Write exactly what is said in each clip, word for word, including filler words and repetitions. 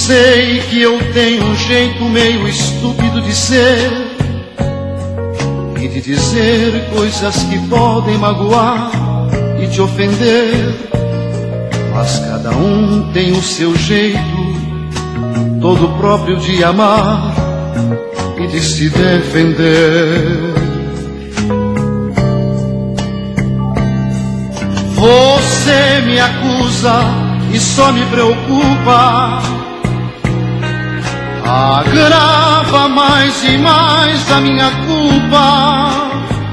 sei que eu tenho um jeito meio estúpido de ser e de dizer coisas que podem magoar e te ofender, mas cada um tem o seu jeito todo próprio de amar e de se defender. Você me acusa e só me preocupa, agrava mais e mais a minha culpa.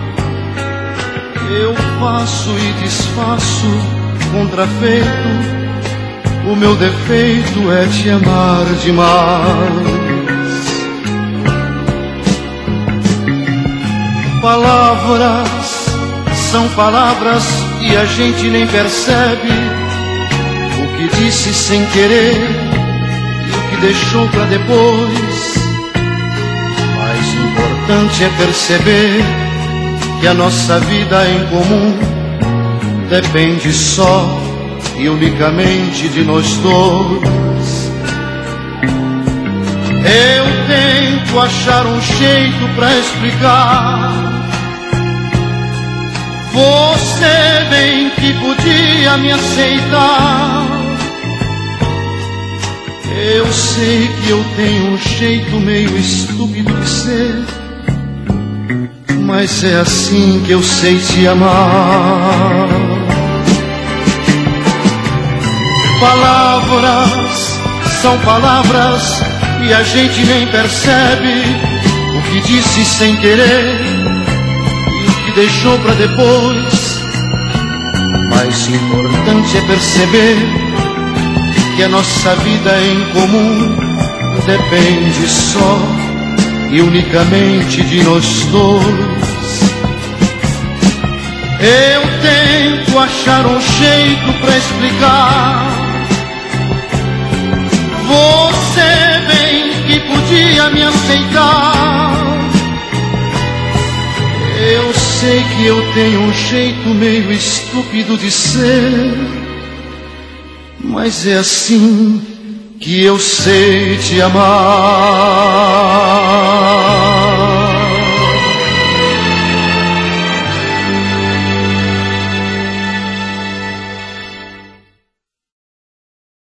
Eu faço e desfaço contrafeito, o meu defeito é te amar demais. Palavras são palavras e a gente nem percebe o que disse sem querer e o que deixou pra depois. Mais importante é perceber que a nossa vida em comum depende só e unicamente de nós dois. Eu tento achar um jeito pra explicar. Você bem que podia me aceitar. Eu sei que eu tenho um jeito meio estúpido de ser, mas é assim que eu sei te amar. Palavras são palavras e a gente nem percebe o que disse sem querer e o que deixou pra depois. Mais importante é perceber que a nossa vida em comum depende só e unicamente de nós dois. Eu tento achar um jeito pra explicar. Você bem que podia me aceitar. Eu sei que eu tenho um jeito meio estúpido de ser, mas é assim que eu sei te amar.